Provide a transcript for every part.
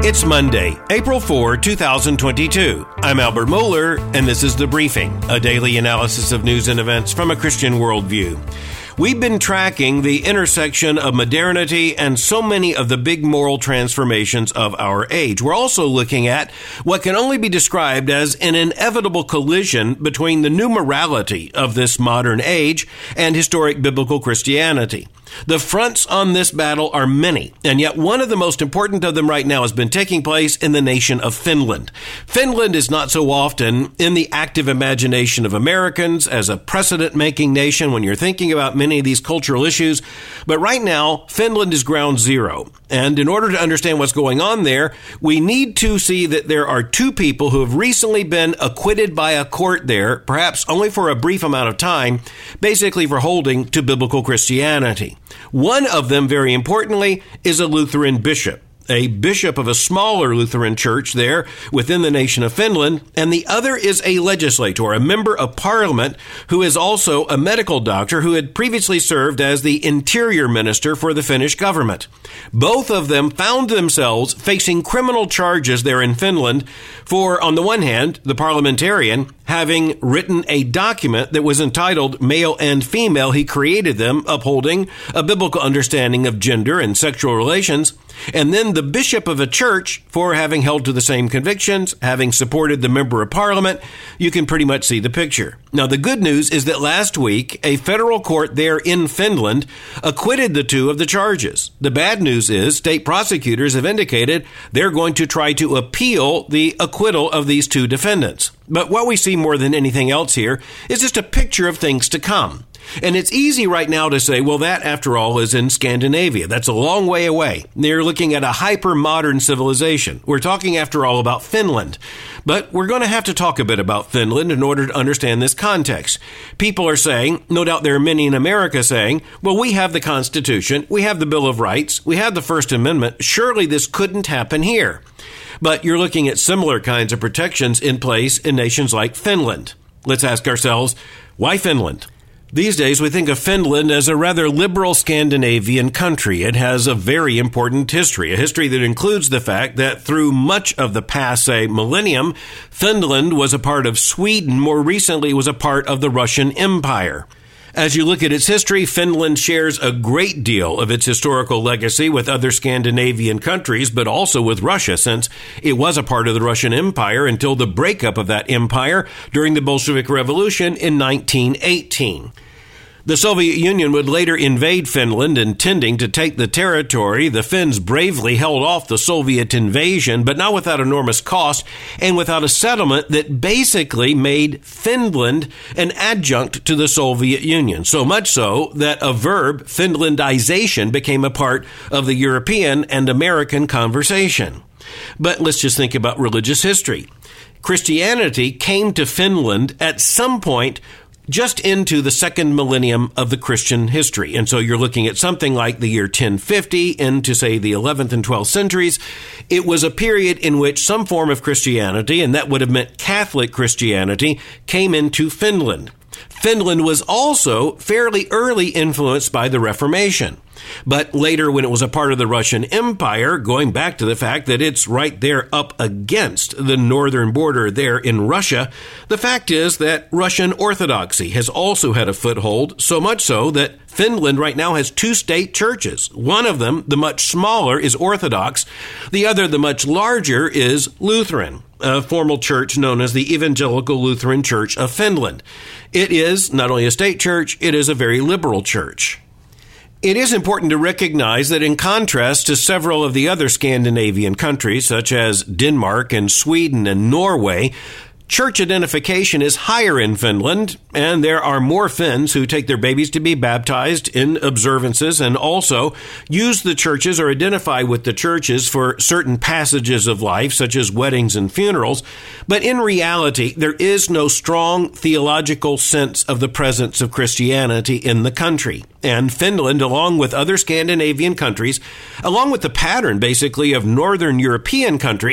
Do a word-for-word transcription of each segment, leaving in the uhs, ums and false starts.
It's Monday, April fourth, twenty twenty-two. I'm Albert Mohler, and this is The Briefing, a daily analysis of news and events from a Christian worldview. We've been tracking the intersection of modernity and so many of the big moral transformations of our age. We're also looking at what can only be described as an inevitable collision between the new morality of this modern age and historic biblical Christianity. The fronts on this battle are many, and yet one of the most important of them right now has been taking place in the nation of Finland. Finland is not so often in the active imagination of Americans as a precedent-making nation when you're thinking about many of these cultural issues, but right now, Finland is ground zero. And in order to understand what's going on there, we need to see that there are two people who have recently been acquitted by a court there, perhaps only for a brief amount of time, basically for holding to biblical Christianity. One of them, very importantly, is a Lutheran bishop, a bishop of a smaller Lutheran church there within the nation of Finland, and the other is a legislator, a member of parliament who is also a medical doctor who had previously served as the interior minister for the Finnish government. Both of them found themselves facing criminal charges there in Finland for, on the one hand, the parliamentarian having written a document that was entitled Male and Female. He created them upholding a biblical understanding of gender and sexual relations. And then the bishop of a church for having held to the same convictions, having supported the member of parliament. You can pretty much see the picture. Now, the good news is that last week, a federal court there in Finland acquitted the two of the charges. The bad news is state prosecutors have indicated they're going to try to appeal the acquittal of these two defendants. But what we see more than anything else here is just a picture of things to come. And it's easy right now to say, well, that, after all, is in Scandinavia. That's a long way away. They're looking at a hyper-modern civilization. We're talking, after all, about Finland. But we're going to have to talk a bit about Finland in order to understand this context. People are saying, no doubt there are many in America saying, well, we have the Constitution, we have the Bill of Rights, we have the First Amendment. Surely this couldn't happen here. But you're looking at similar kinds of protections in place in nations like Finland. Let's ask ourselves, why Finland? These days, we think of Finland as a rather liberal Scandinavian country. It has a very important history, a history that includes the fact that through much of the past, say, millennium, Finland was a part of Sweden. More recently, it was a part of the Russian Empire. As you look at its history, Finland shares a great deal of its historical legacy with other Scandinavian countries, but also with Russia, since it was a part of the Russian Empire until the breakup of that empire during the Bolshevik Revolution in nineteen eighteen. The Soviet Union would later invade Finland, intending to take the territory. The Finns bravely held off the Soviet invasion, but not without enormous cost and without a settlement that basically made Finland an adjunct to the Soviet Union. So much so that a verb, Finlandization, became a part of the European and American conversation. But let's just think about religious history. Christianity came to Finland at some point just into the second millennium of the Christian history. And so you're looking at something like the year ten fifty into, say, the eleventh and twelfth centuries. It was a period in which some form of Christianity, and that would have meant Catholic Christianity, came into Finland. Finland was also fairly early influenced by the Reformation. But later, when it was a part of the Russian Empire, going back to the fact that it's right there up against the northern border there in Russia, the fact is that Russian Orthodoxy has also had a foothold, so much so that Finland right now has two state churches. One of them, the much smaller, is Orthodox. The other, the much larger, is Lutheran, a formal church known as the Evangelical Lutheran Church of Finland. It is not only a state church, it is a very liberal church. It is important to recognize that in contrast to several of the other Scandinavian countries, such as Denmark and Sweden and Norway, church identification is higher in Finland, and there are more Finns who take their babies to be baptized in observances and also use the churches or identify with the churches for certain passages of life, such as weddings and funerals. But in reality, there is no strong theological sense of the presence of Christianity in the country. And Finland, along with other Scandinavian countries, along with the pattern, basically, of Northern European countries,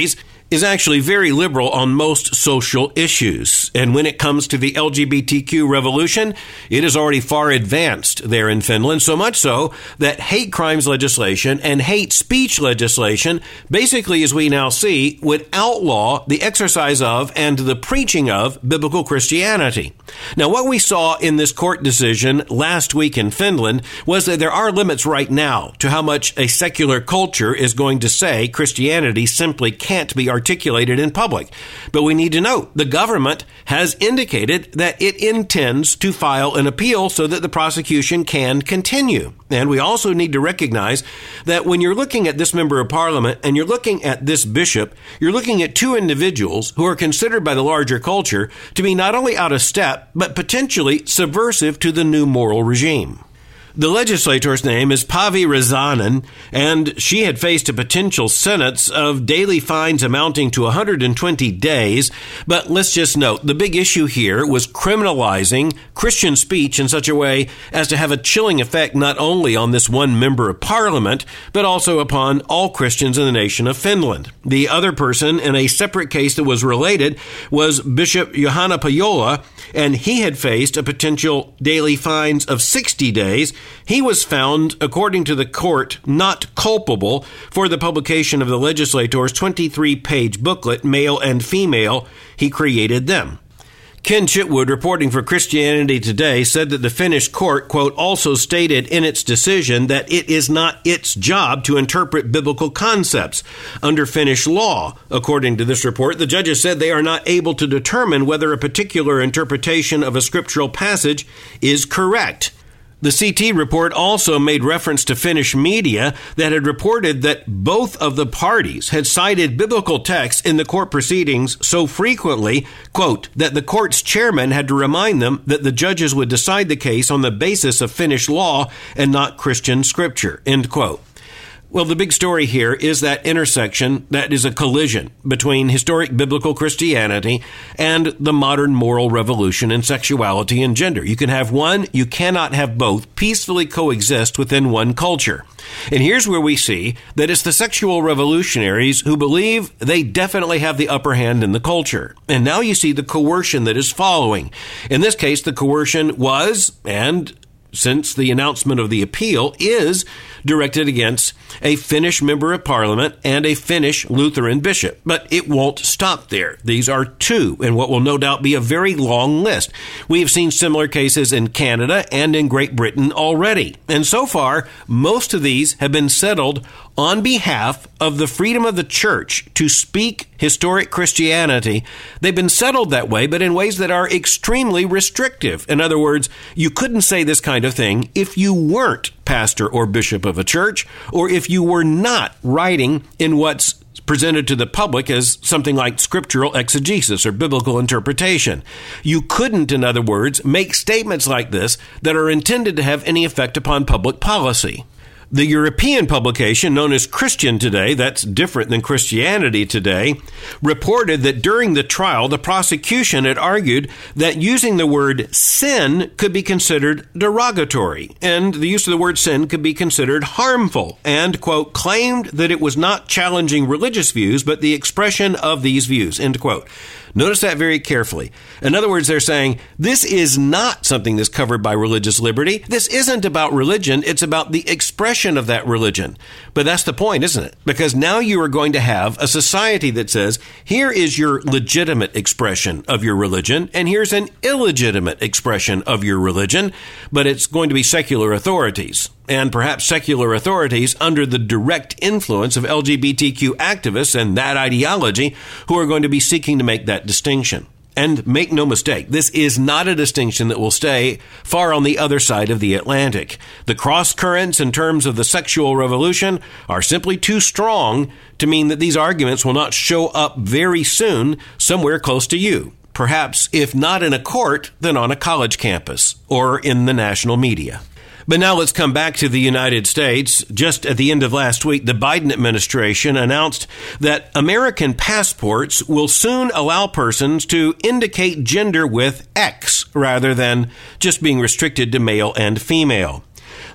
is actually very liberal on most social issues. And when it comes to the L G B T Q revolution, it is already far advanced there in Finland, so much so that hate crimes legislation and hate speech legislation, basically, as we now see, would outlaw the exercise of and the preaching of biblical Christianity. Now, what we saw in this court decision last week in Finland was that there are limits right now to how much a secular culture is going to say Christianity simply can't be articulated in public. But we need to note the government has indicated that it intends to file an appeal so that the prosecution can continue. And we also need to recognize that when you're looking at this member of parliament and you're looking at this bishop, you're looking at two individuals who are considered by the larger culture to be not only out of step, but potentially subversive to the new moral regime. The legislator's name is Pavi Räsänen, and she had faced a potential sentence of daily fines amounting to one hundred twenty days. But let's just note, the big issue here was criminalizing Christian speech in such a way as to have a chilling effect not only on this one member of parliament, but also upon all Christians in the nation of Finland. The other person in a separate case that was related was Bishop Johanna Pajola, and he had faced a potential daily fines of sixty days. He was found, according to the court, not culpable for the publication of the legislator's twenty-three page booklet, Male and Female. He created them. Ken Chitwood, reporting for Christianity Today, said that the Finnish court, quote, also stated in its decision that it is not its job to interpret biblical concepts under Finnish law. According to this report, the judges said they are not able to determine whether a particular interpretation of a scriptural passage is correct. The C T report also made reference to Finnish media that had reported that both of the parties had cited biblical texts in the court proceedings so frequently, quote, that the court's chairman had to remind them that the judges would decide the case on the basis of Finnish law and not Christian scripture, end quote. Well, the big story here is that intersection that is a collision between historic biblical Christianity and the modern moral revolution in sexuality and gender. You can have one, you cannot have both peacefully coexist within one culture. And here's where we see that it's the sexual revolutionaries who believe they definitely have the upper hand in the culture. And now you see the coercion that is following. In this case, the coercion was, and since the announcement of the appeal, is directed against a Finnish member of parliament and a Finnish Lutheran bishop. But it won't stop there. These are two, and what will no doubt be a very long list. We have seen similar cases in Canada and in Great Britain already. And so far, most of these have been settled on behalf of the freedom of the church to speak historic Christianity. They've been settled that way, but in ways that are extremely restrictive. In other words, you couldn't say this kind of thing if you weren't pastor or bishop of a church, or if you were not writing in what's presented to the public as something like scriptural exegesis or biblical interpretation. You couldn't, in other words, make statements like this that are intended to have any effect upon public policy. The European publication, known as Christian Today, that's different than Christianity Today, reported that during the trial, the prosecution had argued that using the word sin could be considered derogatory, and the use of the word sin could be considered harmful, and, quote, claimed that it was not challenging religious views, but the expression of these views, end quote. Notice that very carefully. In other words, they're saying this is not something that's covered by religious liberty. This isn't about religion. It's about the expression of that religion. But that's the point, isn't it? Because now you are going to have a society that says, here is your legitimate expression of your religion, and here's an illegitimate expression of your religion, but it's going to be secular authorities. And perhaps secular authorities under the direct influence of L G B T Q activists and that ideology who are going to be seeking to make that distinction. And make no mistake, this is not a distinction that will stay far on the other side of the Atlantic. The cross currents in terms of the sexual revolution are simply too strong to mean that these arguments will not show up very soon somewhere close to you. Perhaps, if not in a court, then on a college campus or in the national media. But now let's come back to the United States. Just at the end of last week, the Biden administration announced that American passports will soon allow persons to indicate gender with X rather than just being restricted to male and female.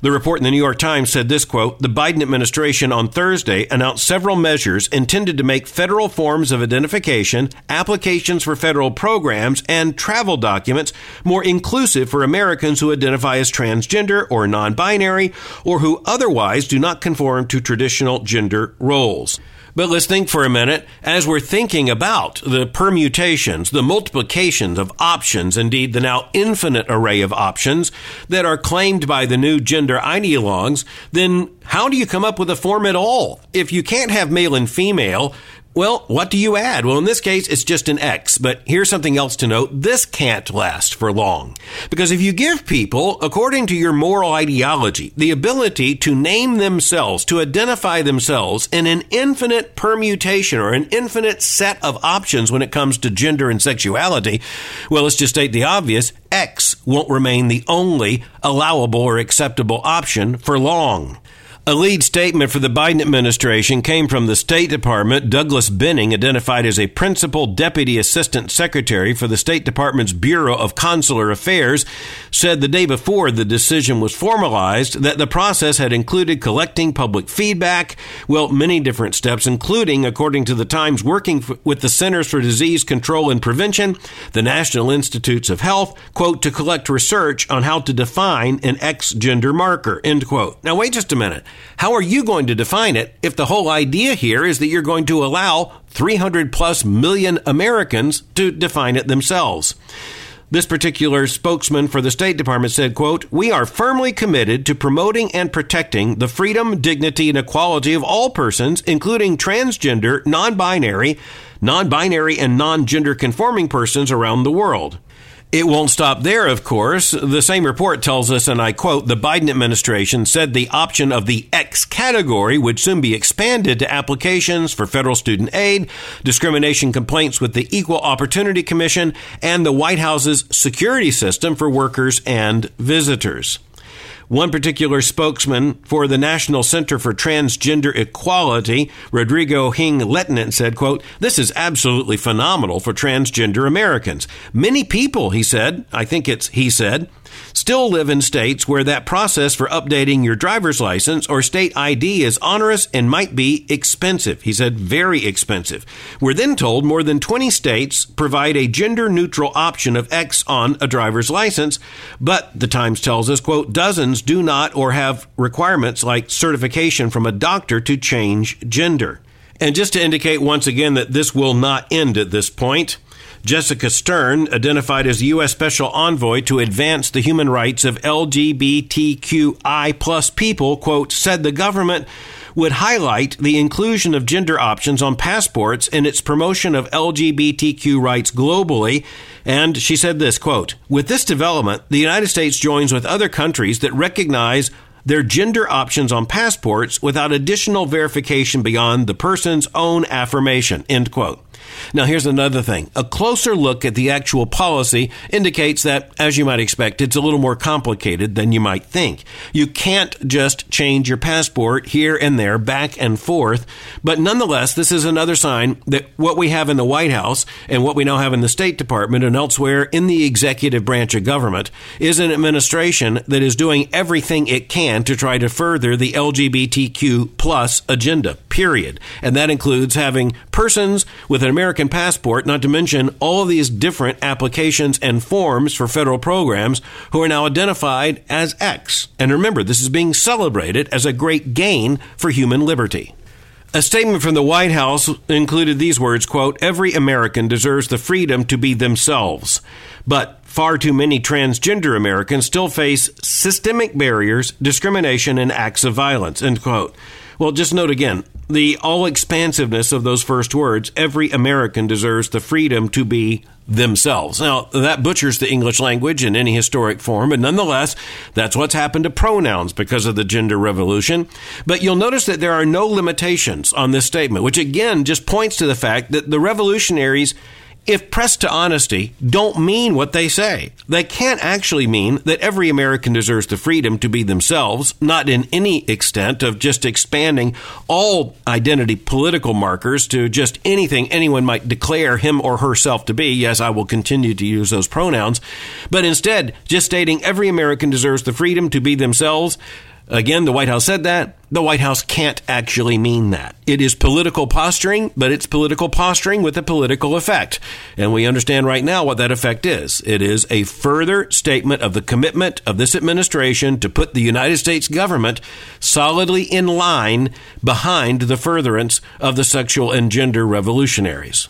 The report in the New York Times said this, quote, "The Biden administration on Thursday announced several measures intended to make federal forms of identification, applications for federal programs, and travel documents more inclusive for Americans who identify as transgender or non-binary or who otherwise do not conform to traditional gender roles." But let's think for a minute as we're thinking about the permutations, the multiplications of options, indeed the now infinite array of options that are claimed by the new gender ideologues, then how do you come up with a form at all? If you can't have male and female, well, what do you add? Well, in this case, it's just an X. But here's something else to note. This can't last for long. Because if you give people, according to your moral ideology, the ability to name themselves, to identify themselves in an infinite permutation or an infinite set of options when it comes to gender and sexuality, well, let's just state the obvious. X won't remain the only allowable or acceptable option for long. A lead statement for the Biden administration came from the State Department. Douglas Benning, identified as a principal deputy assistant secretary for the State Department's Bureau of Consular Affairs, said the day before the decision was formalized that the process had included collecting public feedback, well, many different steps, including, according to the Times, working f- with the Centers for Disease Control and Prevention, the National Institutes of Health, quote, to collect research on how to define an X gender marker, end quote. Now, wait just a minute. How are you going to define it if the whole idea here is that you're going to allow three hundred plus million Americans to define it themselves? This particular spokesman for the State Department said, quote, "We are firmly committed to promoting and protecting the freedom, dignity, and equality of all persons, including transgender, non-binary, non-binary, and non-gender conforming persons around the world." It won't stop there, of course. The same report tells us, and I quote, "The Biden administration said the option of the X category would soon be expanded to applications for federal student aid, discrimination complaints with the Equal Opportunity Commission, and the White House's security system for workers and visitors." One particular spokesman for the National Center for Transgender Equality, Rodrigo Hing-Lettinen, said, quote, "This is absolutely phenomenal for transgender Americans. Many people," he said, I think it's he said, "still live in states where that process for updating your driver's license or state I D is onerous and might be expensive." He said, very expensive. We're then told more than twenty states provide a gender-neutral option of X on a driver's license, but the Times tells us, quote, "Dozens do not or have requirements like certification from a doctor to change gender." And just to indicate once again that this will not end at this point, Jessica Stern, identified as the U S Special Envoy to advance the human rights of L G B T Q I plus people, quote, said the government would highlight the inclusion of gender options on passports in its promotion of L G B T Q rights globally. And she said this, quote, "With this development, the United States joins with other countries that recognize their gender options on passports without additional verification beyond the person's own affirmation," end quote. Now, here's another thing. A closer look at the actual policy indicates that, as you might expect, it's a little more complicated than you might think. You can't just change your passport here and there, back and forth. But nonetheless, this is another sign that what we have in the White House and what we now have in the State Department and elsewhere in the executive branch of government is an administration that is doing everything it can to try to further the L G B T Q plus agenda, period. And that includes having persons with an American passport, not to mention all of these different applications and forms for federal programs, who are now identified as X. And remember, this is being celebrated as a great gain for human liberty. A statement from the White House included these words, quote, "Every American deserves the freedom to be themselves, but far too many transgender Americans still face systemic barriers, discrimination, and acts of violence," end quote. Well, just note again, the all-expansiveness of those first words, every American deserves the freedom to be themselves. Now, that butchers the English language in any historic form, but nonetheless, that's what's happened to pronouns because of the gender revolution. But you'll notice that there are no limitations on this statement, which again just points to the fact that the revolutionaries, if pressed to honesty, don't mean what they say. They can't actually mean that every American deserves the freedom to be themselves, not in any extent of just expanding all identity political markers to just anything anyone might declare him or herself to be. Yes, I will continue to use those pronouns. But instead, just stating every American deserves the freedom to be themselves, Again, the White House said that. The White House can't actually mean that. It is political posturing, but it's political posturing with a political effect. And we understand right now what that effect is. It is a further statement of the commitment of this administration to put the United States government solidly in line behind the furtherance of the sexual and gender revolutionaries.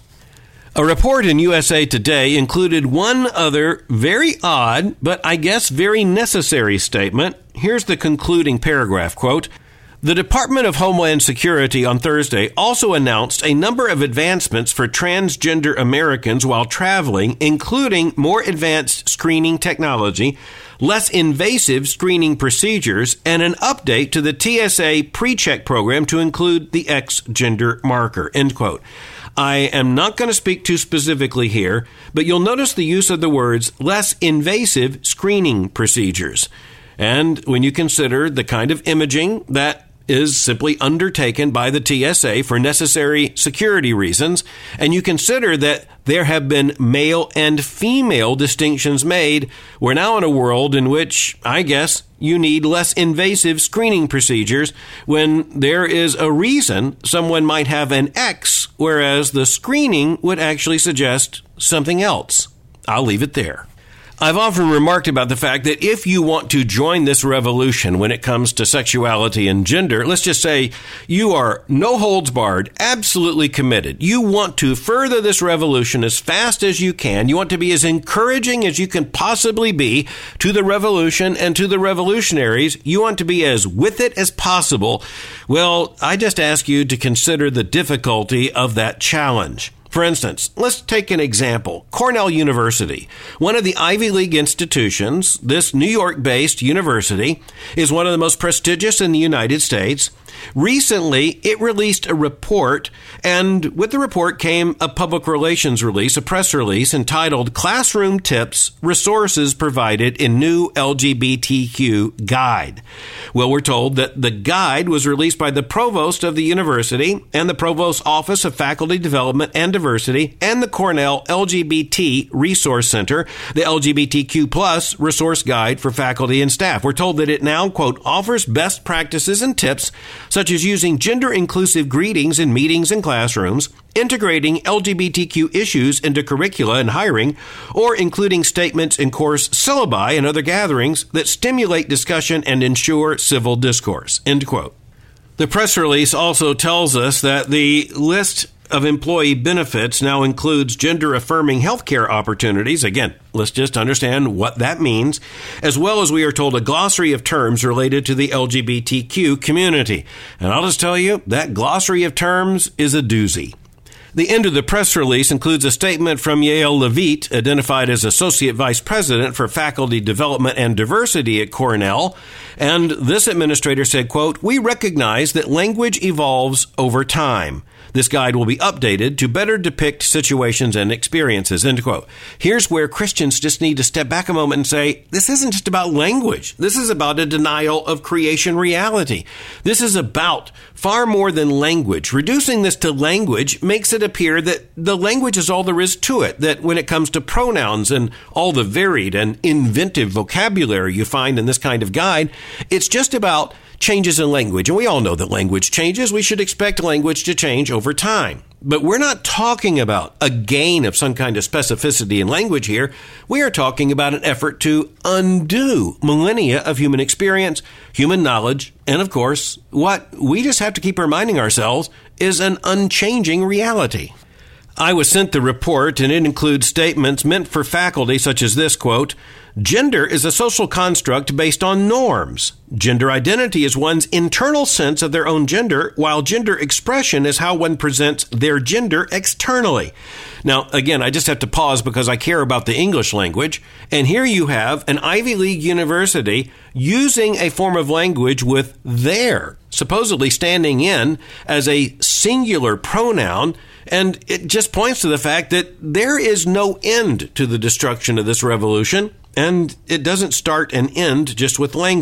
A report in U S A Today included one other very odd, but I guess very necessary statement. Here's the concluding paragraph, quote, "The Department of Homeland Security on Thursday also announced a number of advancements for transgender Americans while traveling, including more advanced screening technology, less invasive screening procedures, and an update to the T S A pre-check program to include the X gender marker," end quote. I am not going to speak too specifically here, but you'll notice the use of the words less invasive screening procedures. And when you consider the kind of imaging that is simply undertaken by the T S A for necessary security reasons, and you consider that there have been male and female distinctions made, we're now in a world in which, I guess, you need less invasive screening procedures when there is a reason someone might have an X, whereas the screening would actually suggest something else. I'll leave it there. I've often remarked about the fact that if you want to join this revolution when it comes to sexuality and gender, let's just say you are no holds barred, absolutely committed. You want to further this revolution as fast as you can. You want to be as encouraging as you can possibly be to the revolution and to the revolutionaries. You want to be as with it as possible. Well, I just ask you to consider the difficulty of that challenge. For instance, let's take an example. Cornell University, one of the Ivy League institutions, this New York-based university, is one of the most prestigious in the United States. Recently, it released a report, and with the report came a public relations release, a press release entitled Classroom Tips, Resources Provided in New L G B T Q Guide. Well, we're told that the guide was released by the provost of the university and the provost's Office of Faculty Development and Diversity and the Cornell L G B T Resource Center, the L G B T Q plus resource guide for faculty and staff. We're told that it now, quote, offers best practices and tips such as using gender-inclusive greetings in meetings and classrooms, integrating L G B T Q issues into curricula and hiring, or including statements in course syllabi and other gatherings that stimulate discussion and ensure civil discourse, end quote. The press release also tells us that the list of employee benefits now includes gender-affirming healthcare opportunities. Again, let's just understand what that means, as well as we are told a glossary of terms related to the L G B T Q community. And I'll just tell you, that glossary of terms is a doozy. The end of the press release includes a statement from Yael Levitt, identified as Associate Vice President for Faculty Development and Diversity at Cornell. And this administrator said, quote, "We recognize that language evolves over time. This guide will be updated to better depict situations and experiences," end quote. Here's where Christians just need to step back a moment and say, this isn't just about language. This is about a denial of creation reality. This is about far more than language. Reducing this to language makes it appear that the language is all there is to it, that when it comes to pronouns and all the varied and inventive vocabulary you find in this kind of guide, it's just about changes in language. And we all know that language changes. We should expect language to change over time. But we're not talking about a gain of some kind of specificity in language here. We are talking about an effort to undo millennia of human experience, human knowledge, and of course, what we just have to keep reminding ourselves is an unchanging reality. I was sent the report, and it includes statements meant for faculty such as this, quote, "Gender is a social construct based on norms. Gender identity is one's internal sense of their own gender, while gender expression is how one presents their gender externally." Now, again, I just have to pause because I care about the English language. And here you have an Ivy League university using a form of language with their, supposedly standing in as a singular pronoun. And it just points to the fact that there is no end to the destruction of this revolution, and it doesn't start and end just with language.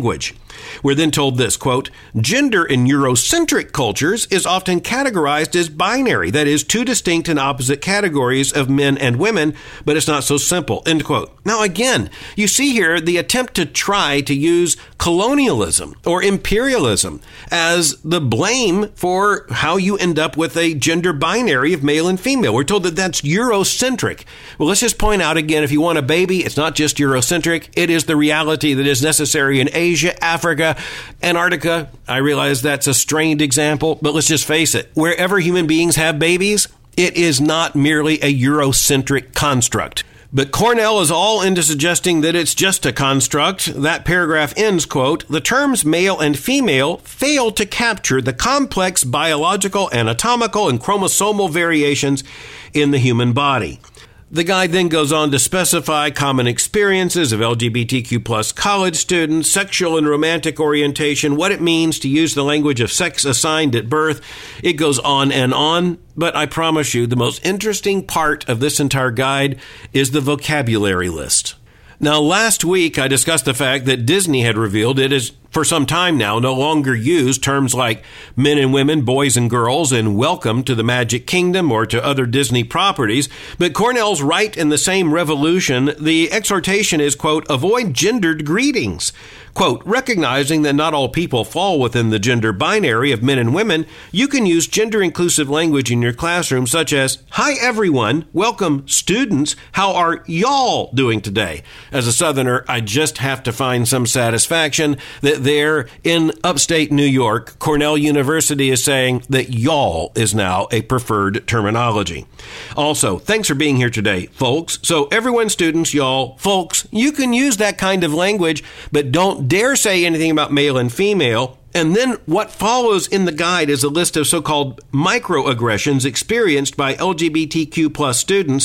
We're then told this, quote, gender in Eurocentric cultures is often categorized as binary, that is, two distinct and opposite categories of men and women, but it's not so simple, end quote. Now, again, you see here the attempt to try to use colonialism or imperialism as the blame for how you end up with a gender binary of male and female. We're told that that's Eurocentric. Well, let's just point out again, if you want a baby, it's not just Eurocentric. It is the reality that is necessary in Asia, Africa, Antarctica. I realize that's a strained example, but let's just face it. Wherever human beings have babies, it is not merely a Eurocentric construct. But Cornell is all into suggesting that it's just a construct. That paragraph ends, quote, the terms male and female fail to capture the complex biological, anatomical, and chromosomal variations in the human body. The guide then goes on to specify common experiences of L G B T Q plus college students, sexual and romantic orientation, what it means to use the language of sex assigned at birth. It goes on and on, but I promise you the most interesting part of this entire guide is the vocabulary list. Now, last week I discussed the fact that Disney had revealed it is for some time now no longer use terms like men and women, boys and girls, and welcome to the Magic Kingdom or to other Disney properties. But Cornell's right in the same revolution. The exhortation is, quote, avoid gendered greetings. Quote, recognizing that not all people fall within the gender binary of men and women, you can use gender-inclusive language in your classroom, such as, hi, everyone, welcome, students, how are y'all doing today? As a Southerner, I just have to find some satisfaction that there in upstate New York, Cornell University is saying that y'all is now a preferred terminology. Also, thanks for being here today, folks. So everyone, students, y'all, folks, you can use that kind of language, but don't dare say anything about male and female. And then what follows in the guide is a list of so-called microaggressions experienced by L G B T Q plus students.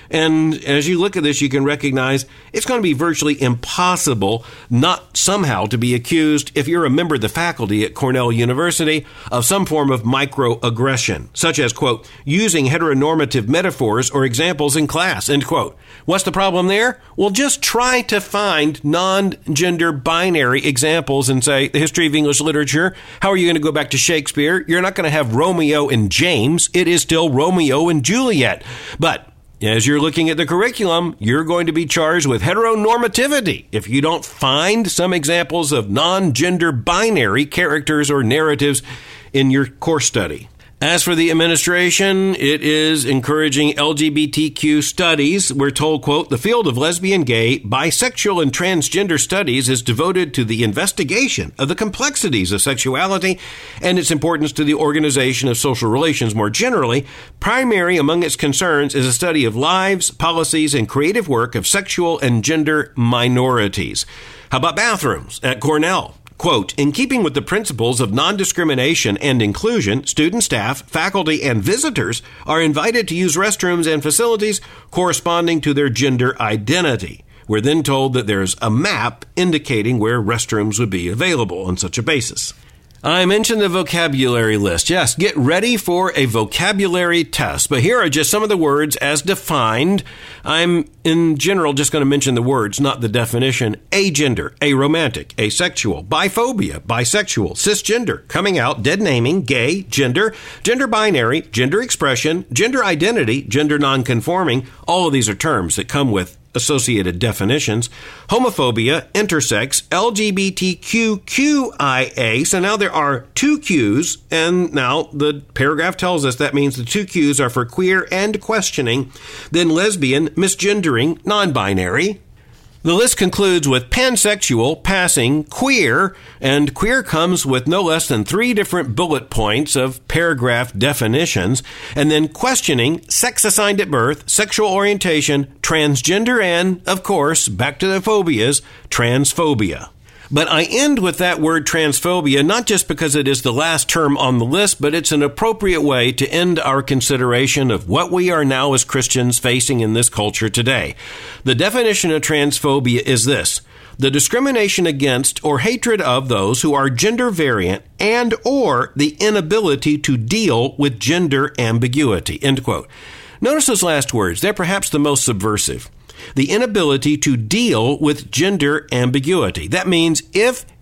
And as you look at this, you can recognize it's going to be virtually impossible not somehow to be accused, if you're a member of the faculty at Cornell University, of some form of microaggression, such as, quote, using heteronormative metaphors or examples in class, end quote. What's the problem there? Well, just try to find non-gender binary examples and say, the history of English literature, how are you going to go back to Shakespeare? You're not going to have Romeo and James. It is still Romeo and Juliet. But as you're looking at the curriculum, you're going to be charged with heteronormativity if you don't find some examples of non-gender binary characters or narratives in your course study. As for the administration, it is encouraging L G B T Q studies. We're told, quote, the field of lesbian, gay, bisexual, and transgender studies is devoted to the investigation of the complexities of sexuality and its importance to the organization of social relations more generally. Primary among its concerns is a study of lives, policies, and creative work of sexual and gender minorities. How about bathrooms at Cornell? Quote, in keeping with the principles of non-discrimination and inclusion, student, staff, faculty, and visitors are invited to use restrooms and facilities corresponding to their gender identity. We're then told that there's a map indicating where restrooms would be available on such a basis. I mentioned the vocabulary list. Yes, get ready for a vocabulary test. But here are just some of the words as defined. I'm, in general, just going to mention the words, not the definition. Agender, aromantic, asexual, biphobia, bisexual, cisgender, coming out, dead naming, gay, gender, gender binary, gender expression, gender identity, gender nonconforming. All of these are terms that come with associated definitions. Homophobia, intersex, L G B T Q Q I A. So now there are two Qs, and now the paragraph tells us that means the two Qs are for queer and questioning, then lesbian, misgendering, non-binary. The list concludes with pansexual, passing, queer, and queer comes with no less than three different bullet points of paragraph definitions, and then questioning, sex assigned at birth, sexual orientation, transgender, and, of course, back to the phobias, transphobia. But I end with that word transphobia, not just because it is the last term on the list, but it's an appropriate way to end our consideration of what we are now as Christians facing in this culture today. The definition of transphobia is this: the discrimination against or hatred of those who are gender variant and or the inability to deal with gender ambiguity, end quote. Notice those last words. They're perhaps the most subversive. The inability to deal with gender ambiguity. That means if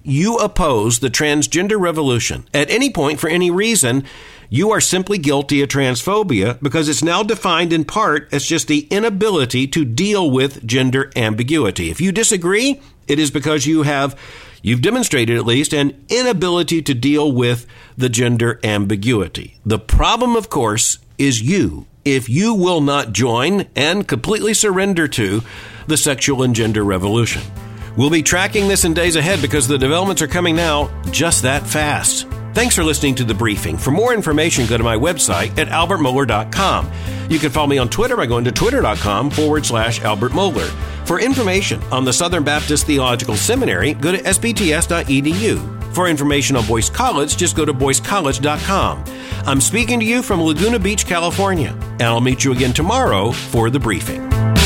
you oppose the transgender revolution at any point for any reason, you are simply guilty of transphobia because it's now defined in part as just the inability to deal with gender ambiguity. If you disagree, it is because you have, you've demonstrated at least, an inability to deal with the gender ambiguity. The problem, of course, is you. If you will not join and completely surrender to the sexual and gender revolution. We'll be tracking this in days ahead because the developments are coming now just that fast. Thanks for listening to The Briefing. For more information, go to my website at albert mohler dot com. You can follow me on Twitter by going to twitter.com forward slash Albert Mohler. For information on the Southern Baptist Theological Seminary, go to s b t s dot e d u. For information on Boyce College, just go to boyce college dot com. I'm speaking to you from Laguna Beach, California, and I'll meet you again tomorrow for The Briefing.